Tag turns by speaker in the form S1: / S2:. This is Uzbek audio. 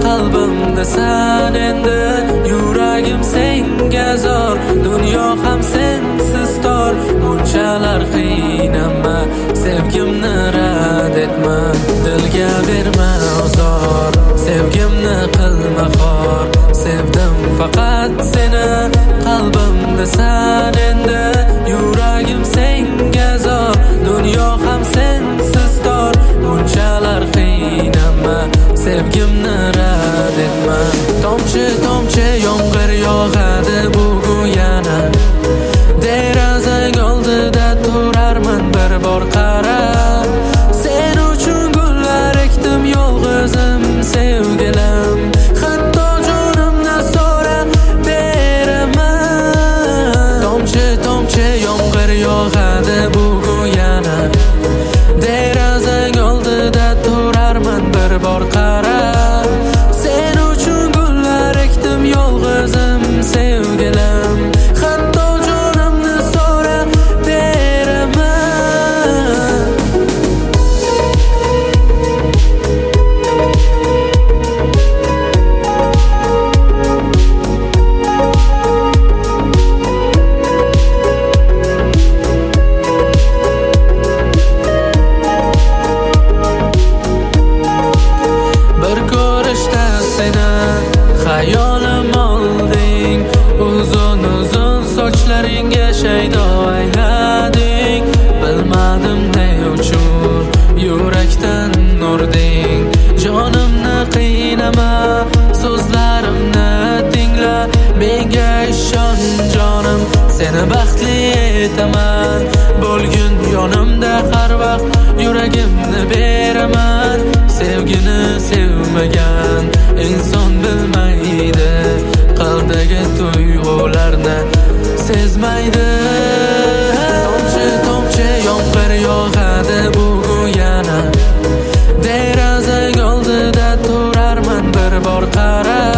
S1: qalbimda san endi, yuragim senga zor, dunyo ham sensiz tor. Bunchalar qiynama, sevgimni rad etma, dilga berma ozor, sevgimni qilma xor. Sevdim faqat seni, qalbimda san endi, yuragim senga zor, dunyo ham sensiz tor. Bunchalar qiynama, sevgimni rad etma. Tomchi tomchi yomg'ir yog'adi bugun yana, derazang oldida turarman bir bor qarab. Sen uchun gullar ekdim yolg'izim sevgilim, hatto jonimni so'rab beraman. Tomchi tomchi yomg'ir yog'adi bugun yana, derazang oldida turarman bir bor qarab. Sen uchun gullar ekdim yolg'izim sevgilim, hatto jonimni so'rab beraman. Bir ko'rishda seni xayolim olding, uzun uzun sochlaringga shaydo aylading. Bilmadim ne uchun yurakdan urding, jonimni qiynama, so'zlarimni tingla, menga ishon jonim, seni baxtli etaman. Bo'lgin yonimda har vaqt, yuragimni beraman. Sevgini sevmagan inson bilmaydi, qalbdagi tuyg'ularni sezmaydi. Tomchi tomchi yomg'ir yog'adi bugun yana, derazang oldida turarman bir bor qarab.